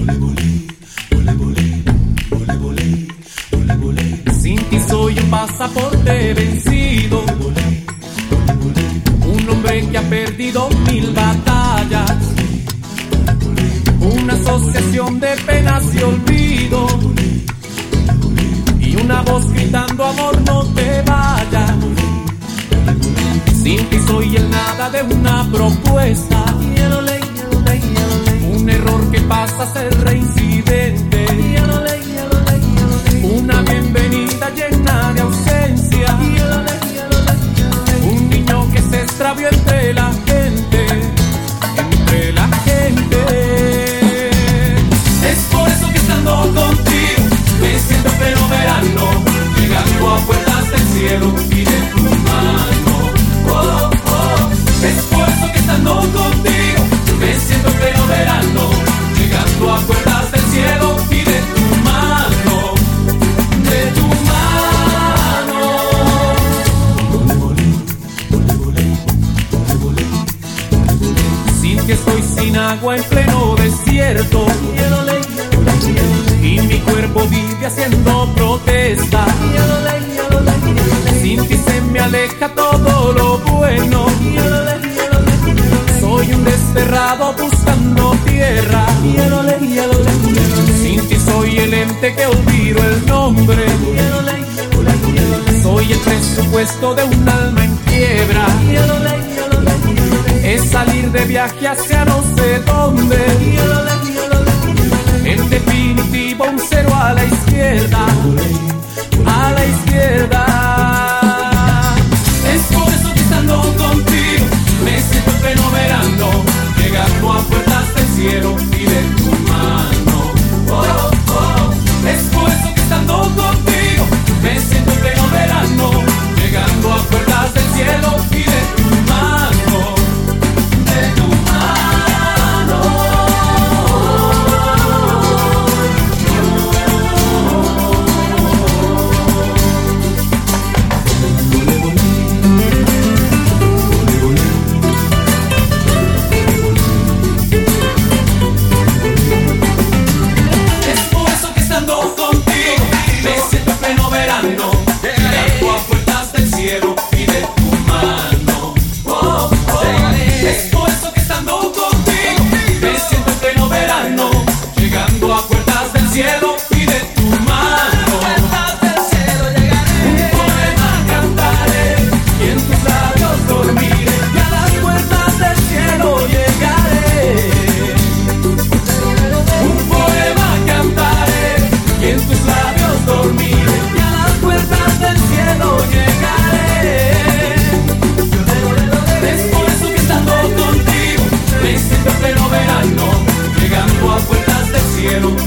Sin ti soy un pasaporte vencido, un hombre que ha perdido 1000 batallas, una asociación de penas y olvido, y una voz gritando amor no te vayas. Sin ti soy el nada de una propuesta, un error que pasa a ser reincidente, una bienvenida llena de ausencia, un niño que se extravió entre la gente, entre la gente. Es por eso que estando contigo me siento en pleno verano, llegando a puertas del cielo y de tu mano. Oh, oh. Es por eso que estando contigo me siento en pleno verano, llegando a puertas del cielo y de tu mano, de tu mano. Sin que estoy sin agua en pleno desierto, y mi cuerpo vive haciendo protesta. Sin ti se me aleja todo lo bueno, soy un desterrado buscando tierra. Sin ti soy el ente que olvido el nombre, soy el presupuesto de un alma en quiebra. Es salir de viaje hacia no sé dónde, en definitivo un cero a la izquierda, a la izquierda. Es por eso que estando contigo me siento en pleno verano, llegando a puertas del cielo y de tu mano. Oh, oh. Es por eso que estando contigo me siento en pleno verano, llegando a puertas del cielo y de tu mano, de tu mano. Es por eso que estando contigo me siento en pleno verano, llegando a puertas del cielo y de tu mano. Oh, oh. Es por eso que estando contigo me siento en pleno verano, llegando a puertas del cielo y de tu mano. Un poema cantaré y en tus labios dormiré, y a las puertas del cielo llegaré. Un poema cantaré y en tus labios dormiré, y a las puertas del cielo llegaré. Es por eso que estando contigo me siento en pleno verano, llegando a puertas del cielo